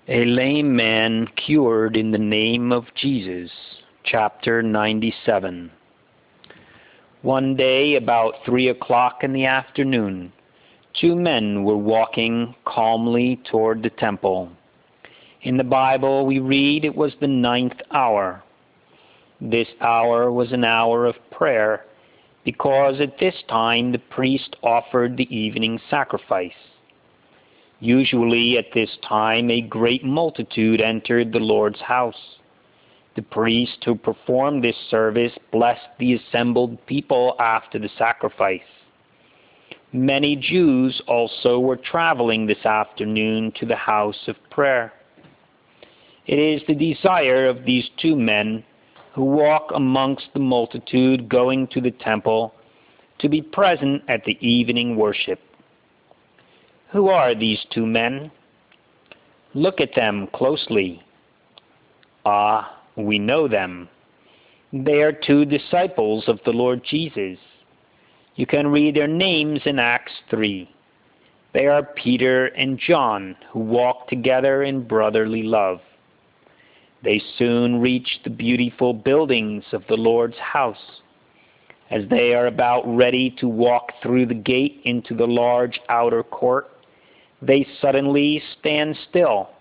A lame man cured in the name of Jesus. Chapter 97. One day, about 3 o'clock in the afternoon, two men were walking calmly toward the temple. In the Bible we read it was the 9th hour. This hour was an hour of prayer, because at this time the priest offered the evening sacrifice. Usually at this time a great multitude entered the Lord's house. The priest who performed this service blessed the assembled people after the sacrifice. Many Jews also were traveling this afternoon to the house of prayer. It is the desire of these two men who walk amongst the multitude going to the temple to be present at the evening worship. Who are these two men? Look at them closely. We know them. They are two disciples of the Lord Jesus. You can read their names in Acts 3. They are Peter and John, who walked together in brotherly love. They soon reach the beautiful buildings of the Lord's house. As they are about ready to walk through the gate into the large outer court, they suddenly stand still.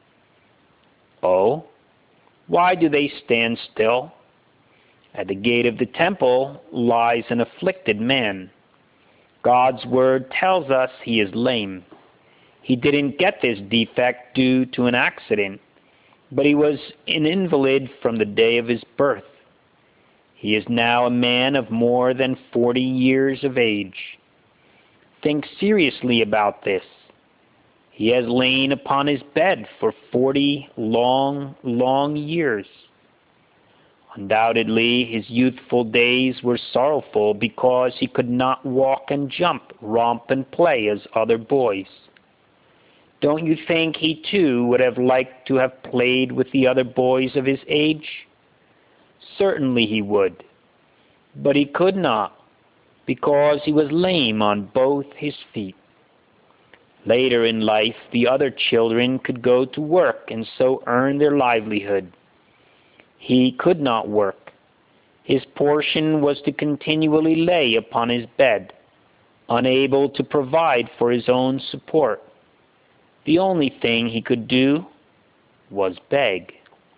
Oh, why do they stand still? At the gate of the temple lies an afflicted man. God's word tells us he is lame. He didn't get this defect due to an accident, but he was an invalid from the day of his birth. He is now a man of more than 40 years of age. Think seriously about this. He has lain upon his bed for 40 long years. Undoubtedly, his youthful days were sorrowful because he could not walk and jump, romp and play as other boys. Don't you think he too would have liked to have played with the other boys of his age? Certainly he would. But he could not, because he was lame on both his feet. Later in life, the other children could go to work and so earn their livelihood. He could not work. His portion was to continually lay upon his bed, unable to provide for his own support. The only thing he could do was beg.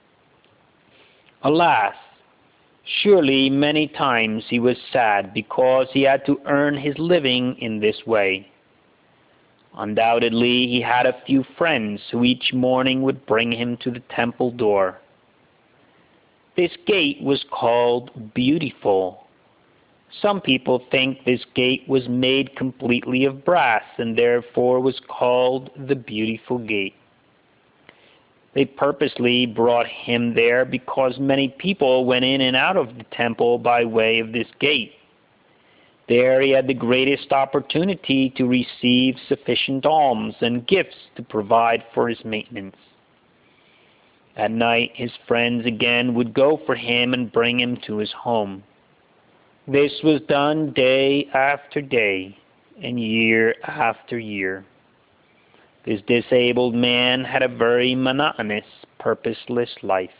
Alas, surely many times he was sad because he had to earn his living in this way. Undoubtedly, he had a few friends who each morning would bring him to the temple door. This gate was called Beautiful. Some people think this gate was made completely of brass and therefore was called the Beautiful Gate. They purposely brought him there because many people went in and out of the temple by way of this gate. There he had the greatest opportunity to receive sufficient alms and gifts to provide for his maintenance. At night his friends again would go for him and bring him to his home. This was done day after day and year after year. This disabled man had a very monotonous, purposeless life.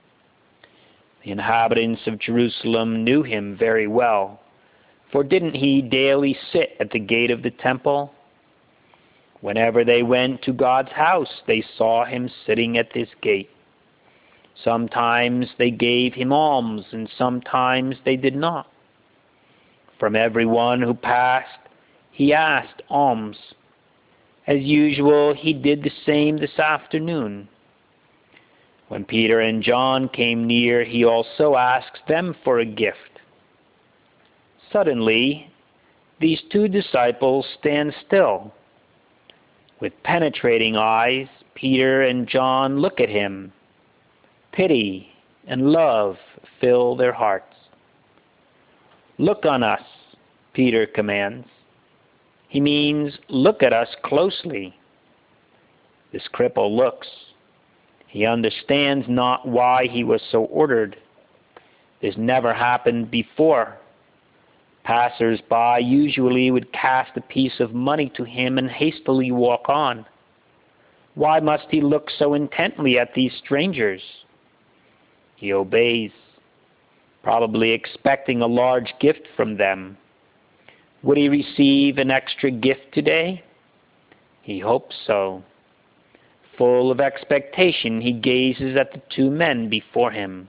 The inhabitants of Jerusalem knew him very well. For didn't he daily sit at the gate of the temple? Whenever they went to God's house, they saw him sitting at this gate. Sometimes they gave him alms, and sometimes they did not. From everyone who passed, he asked alms. As usual, he did the same this afternoon. When Peter and John came near, he also asked them for a gift. Suddenly, these two disciples stand still. With penetrating eyes, Peter and John look at him. Pity and love fill their hearts. Look on us, Peter commands. He means look at us closely. This cripple looks. He understands not why he was so ordered. This never happened before. Passers-by usually would cast a piece of money to him and hastily walk on. Why must he look so intently at these strangers? He obeys, probably expecting a large gift from them. Would he receive an extra gift today? He hopes so. Full of expectation, he gazes at the two men before him.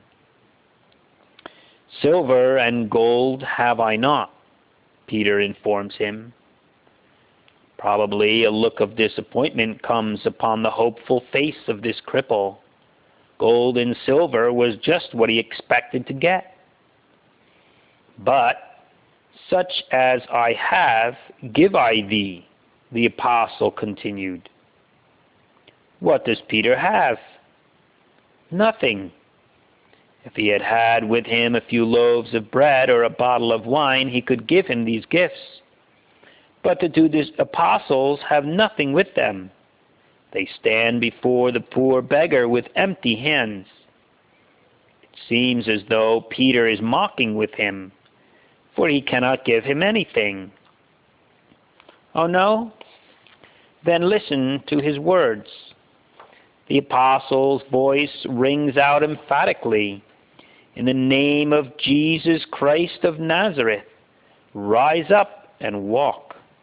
Silver and gold have I not, Peter informs him. Probably a look of disappointment comes upon the hopeful face of this cripple. Gold and silver was just what he expected to get. But such as I have, give I thee, the apostle continued. What does Peter have? Nothing. If he had had with him a few loaves of bread or a bottle of wine, he could give him these gifts. But the two apostles have nothing with them. They stand before the poor beggar with empty hands. It seems as though Peter is mocking with him, for he cannot give him anything. Oh no? Then listen to his words. The apostle's voice rings out emphatically. In the name of Jesus Christ of Nazareth, rise up and walk.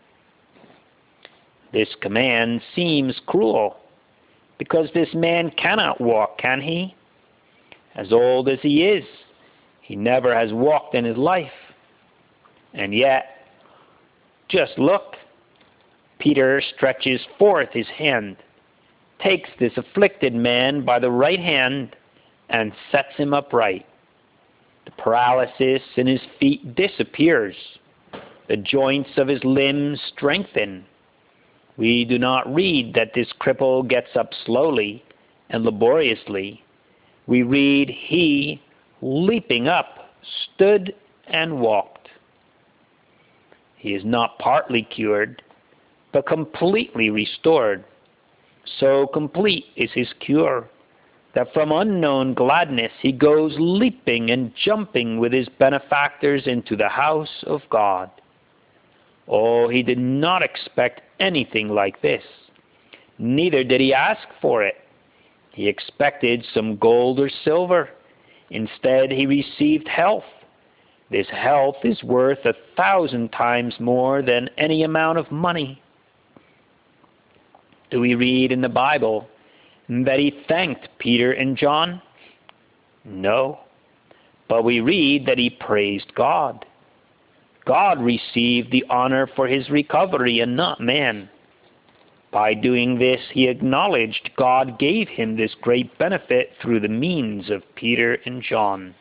This command seems cruel, because this man cannot walk, can he? As old as he is, he never has walked in his life. And yet, just look, Peter stretches forth his hand, takes this afflicted man by the right hand, and sets him upright. The paralysis in his feet disappears. The joints of his limbs strengthen. We do not read that this cripple gets up slowly and laboriously. We read he, leaping up, stood and walked. He is not partly cured, but completely restored. So complete is his cure that from unknown gladness he goes leaping and jumping with his benefactors into the house of God. Oh, he did not expect anything like this. Neither did he ask for it. He expected some gold or silver. Instead, he received health. This health is worth 1,000 times more than any amount of money. Do we read in the Bible that he thanked Peter and John? No. But we read that he praised God. God received the honor for his recovery and not man. By doing this, he acknowledged God gave him this great benefit through the means of Peter and John.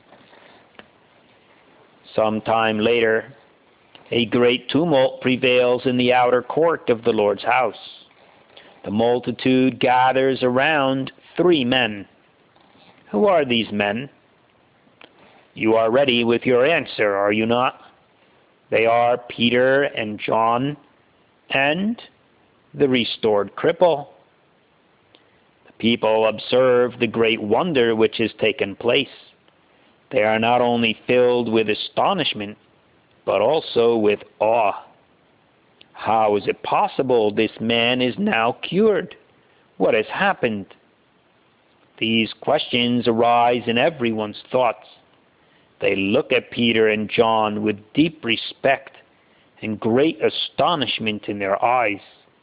Some time later, a great tumult prevails in the outer court of the Lord's house. The multitude gathers around 3 men. Who are these men? You are ready with your answer, are you not? They are Peter and John and the restored cripple. The people observe the great wonder which has taken place. They are not only filled with astonishment, but also with awe. How is it possible this man is now cured? What has happened? These questions arise in everyone's thoughts. They look at Peter and John with deep respect and great astonishment in their eyes.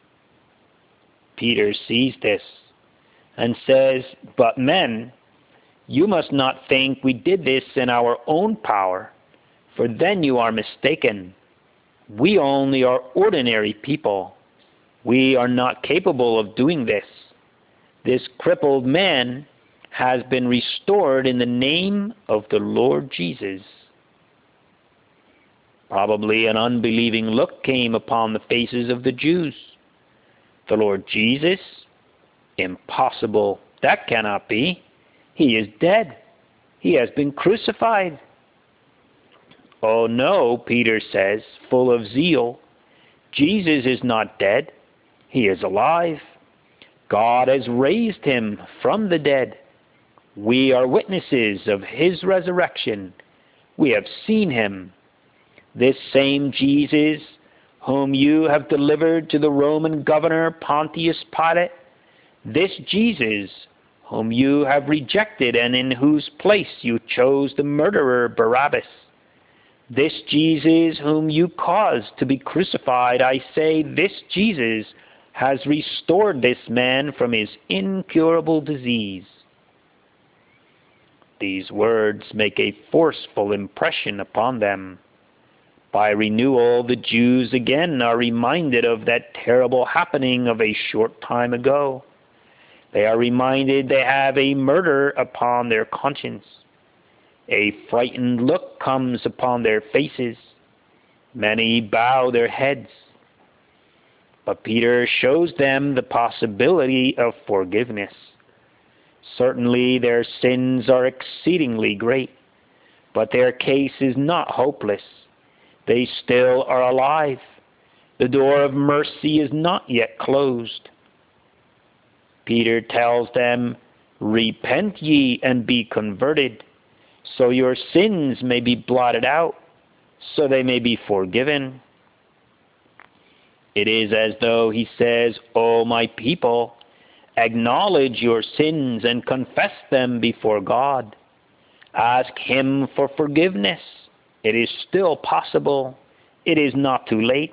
Peter sees this and says, "But men, you must not think we did this in our own power, for then you are mistaken. We only are ordinary people. We are not capable of doing this. This crippled man has been restored in the name of the Lord Jesus." Probably an unbelieving look came upon the faces of the Jews. The Lord Jesus? Impossible. That cannot be. He is dead. He has been crucified. Oh no, Peter says, full of zeal. Jesus is not dead. He is alive. God has raised him from the dead. We are witnesses of his resurrection. We have seen him. This same Jesus, whom you have delivered to the Roman governor Pontius Pilate, This Jesus, whom you have rejected and in whose place you chose the murderer Barabbas, this Jesus whom you caused to be crucified, I say, this Jesus has restored this man from his incurable disease." These words make a forceful impression upon them. By renewal, the Jews again are reminded of that terrible happening of a short time ago. They are reminded they have a murder upon their conscience. A frightened look comes upon their faces. Many bow their heads. But Peter shows them the possibility of forgiveness. Certainly their sins are exceedingly great, but their case is not hopeless. They still are alive. The door of mercy is not yet closed. Peter tells them, "Repent ye and be converted, so your sins may be blotted out, so they may be forgiven." It is as though he says, "O my people, acknowledge your sins and confess them before God. Ask him for forgiveness. It is still possible. It is not too late."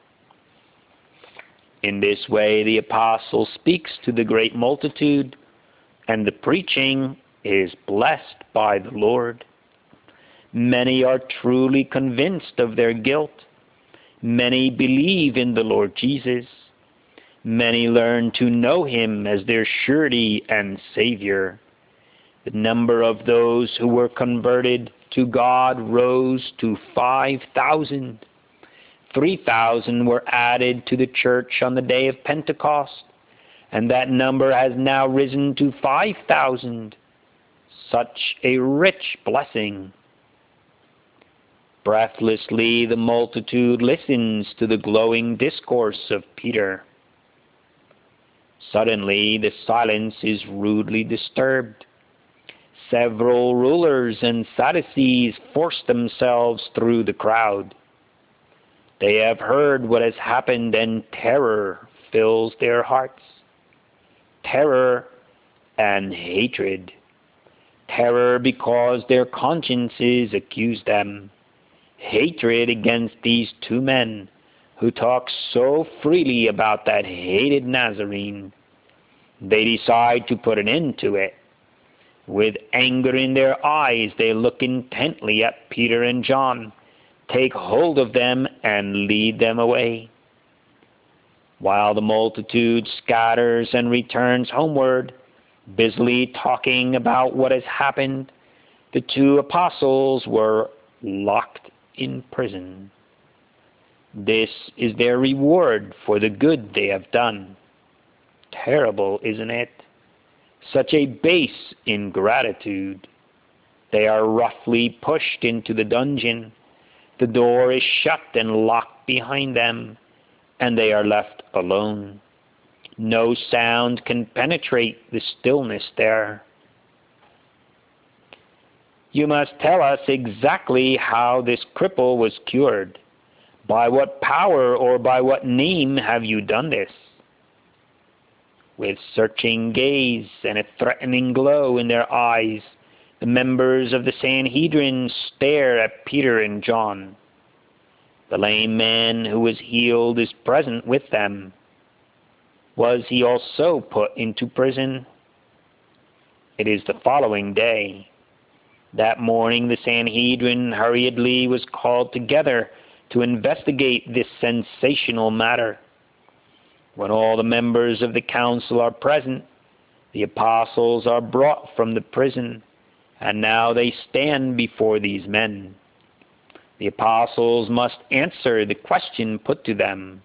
In this way, the apostle speaks to the great multitude, and the preaching is blessed by the Lord. Many are truly convinced of their guilt. Many believe in the Lord Jesus. Many learn to know him as their surety and Savior. The number of those who were converted to God rose to 5,000. 3,000 were added to the church on the day of Pentecost, and that number has now risen to 5,000. Such a rich blessing. Breathlessly, the multitude listens to the glowing discourse of Peter. Suddenly, the silence is rudely disturbed. Several rulers and Sadducees force themselves through the crowd. They have heard what has happened, and terror fills their hearts. Terror and hatred. Terror because their consciences accuse them. Hatred against these two men who talk so freely about that hated Nazarene. They decide to put an end to it. With anger in their eyes, they look intently at Peter and John, take hold of them, and lead them away. While the multitude scatters and returns homeward, busily talking about what has happened, the two apostles were locked in prison. This is their reward for the good they have done. Terrible, isn't it? Such a base ingratitude. They are roughly pushed into the dungeon. The door is shut and locked behind them, and they are left alone. No sound can penetrate the stillness there. "You must tell us exactly how this cripple was cured. By what power or by what name have you done this?" With searching gaze and a threatening glow in their eyes, the members of the Sanhedrin stare at Peter and John. The lame man who was healed is present with them. Was he also put into prison? It is the following day. That morning the Sanhedrin hurriedly was called together to investigate this sensational matter. When all the members of the council are present, the apostles are brought from the prison, and now they stand before these men. The apostles must answer the question put to them.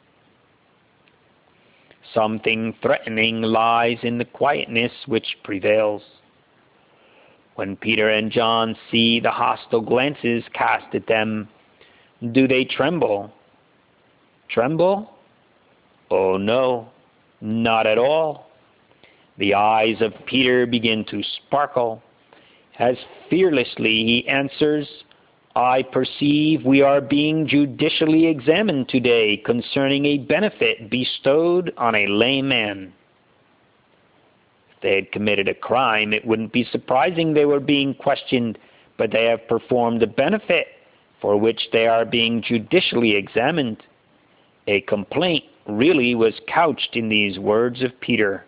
Something threatening lies in the quietness which prevails. When Peter and John see the hostile glances cast at them, do they tremble? Tremble? Oh no, not at all. The eyes of Peter begin to sparkle. As fearlessly he answers, "I perceive we are being judicially examined today concerning a benefit bestowed on a lame man." they had committed a crime, it wouldn't be surprising they were being questioned, but they have performed a benefit for which they are being judicially examined. A complaint really was couched in these words of Peter.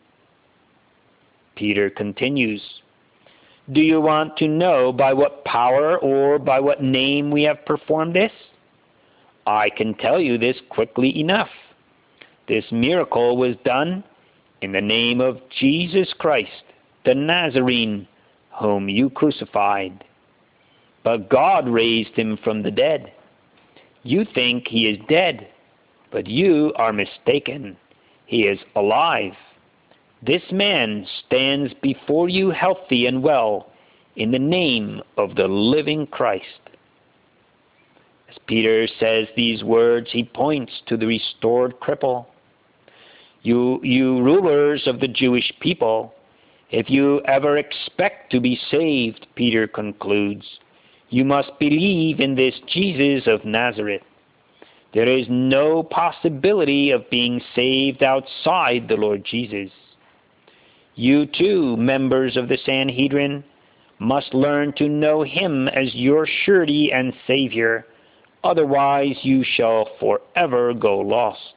Peter continues, "Do you want to know by what power or by what name we have performed this? I can tell you this quickly enough. This miracle was done in the name of Jesus Christ, the Nazarene, whom you crucified. But God raised him from the dead. You think he is dead, but you are mistaken. He is alive. This man stands before you healthy and well in the name of the living Christ." As Peter says these words, he points to the restored cripple. You rulers of the Jewish people, if you ever expect to be saved, Peter concludes, you must believe in this Jesus of Nazareth. There is no possibility of being saved outside the Lord Jesus. You too, members of the Sanhedrin, must learn to know him as your surety and Savior. Otherwise you shall forever go lost.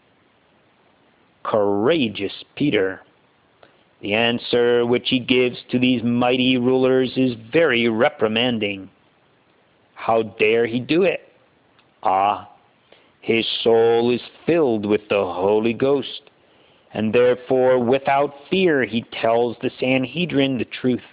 Courageous Peter! The answer which he gives to these mighty rulers is very reprimanding. How dare he do it? His soul is filled with the Holy Ghost, and therefore without fear he tells the Sanhedrin the truth.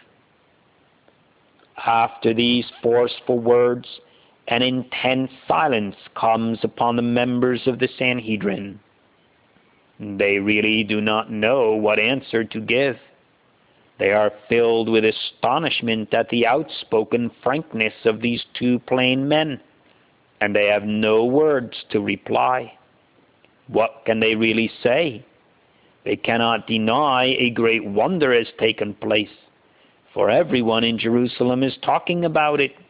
After these forceful words, an intense silence comes upon the members of the Sanhedrin. They really do not know what answer to give. They are filled with astonishment at the outspoken frankness of these two plain men, and they have no words to reply. What can they really say? They cannot deny a great wonder has taken place, for everyone in Jerusalem is talking about it.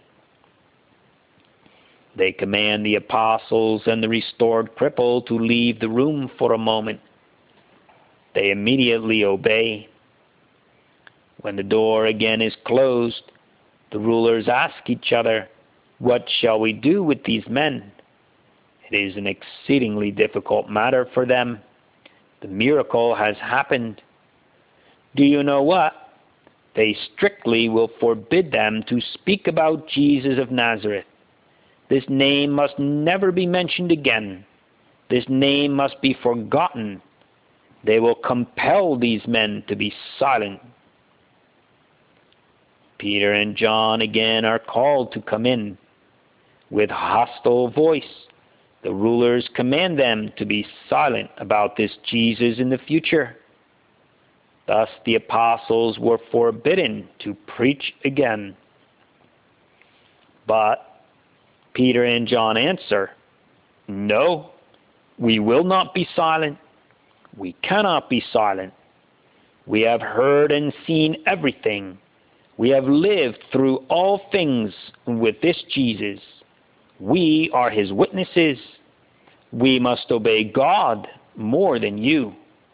They command the apostles and the restored cripple to leave the room for a moment. They immediately obey. When the door again is closed, the rulers ask each other, "What shall we do with these men?" It is an exceedingly difficult matter for them. The miracle has happened. Do you know what? They strictly will forbid them to speak about Jesus of Nazareth. This name must never be mentioned again. This name must be forgotten. They will compel these men to be silent. Peter and John again are called to come in. With hostile voice, the rulers command them to be silent about this Jesus in the future. Thus the apostles were forbidden to preach again. But Peter and John answer, "No, we will not be silent. We cannot be silent. We have heard and seen everything. We have lived through all things with this Jesus. We are his witnesses. We must obey God more than you."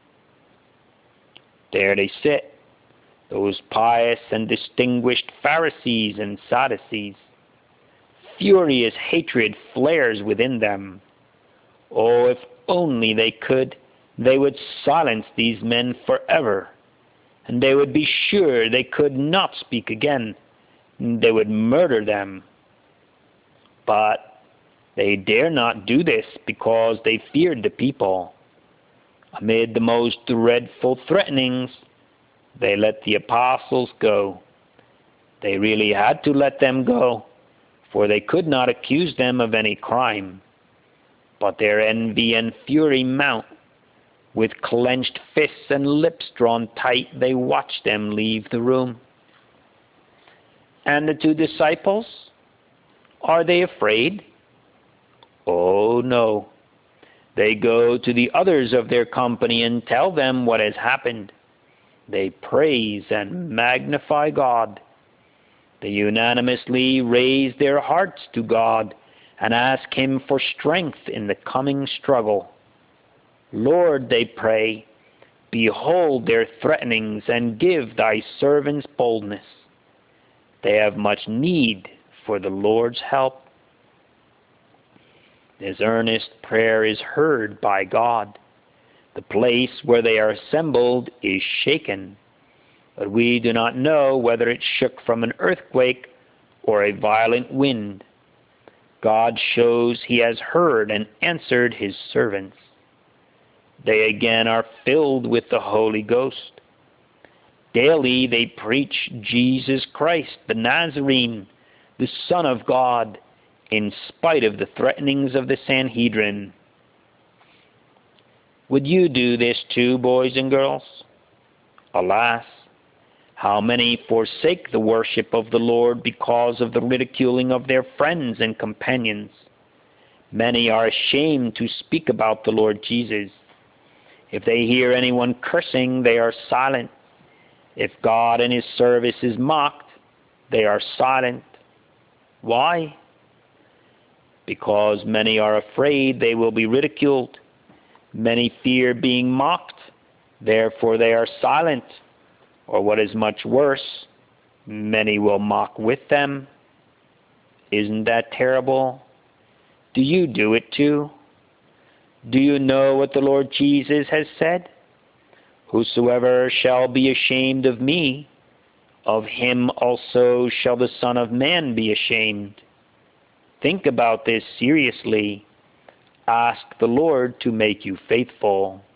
There they sit, those pious and distinguished Pharisees and Sadducees. Furious hatred flares within them. Oh, if only they could, they would silence these men forever, and they would be sure they could not speak again. They would murder them. But they dare not do this because they feared the people. Amid the most dreadful threatenings, they let the apostles go. They really had to let them go, for they could not accuse them of any crime. But their envy and fury mount. With clenched fists and lips drawn tight, they watch them leave the room. And the two disciples? Are they afraid? Oh, no. They go to the others of their company and tell them what has happened. They praise and magnify God. They unanimously raise their hearts to God and ask him for strength in the coming struggle. "Lord," they pray, Behold their threatenings, and give thy servants boldness. They have much need for the Lord's help. This earnest prayer is heard by God. The place where they are assembled is shaken, but we do not know whether it shook from an earthquake or a violent wind. God shows he has heard and answered his servants. They again are filled with the Holy Ghost. Daily they preach Jesus Christ, the Nazarene, the Son of God, in spite of the threatenings of the Sanhedrin. Would you do this too, boys and girls? Alas, how many forsake the worship of the Lord because of the ridiculing of their friends and companions. Many are ashamed to speak about the Lord Jesus. If they hear anyone cursing, they are silent. If God and his service is mocked, they are silent. Why? Because many are afraid they will be ridiculed. Many fear being mocked, therefore they are silent. Or what is much worse, many will mock with them. Isn't that terrible? Do you do it too? Do you know what the Lord Jesus has said? Whosoever shall be ashamed of me, of him also shall the Son of Man be ashamed. Think about this seriously. Ask the Lord to make you faithful.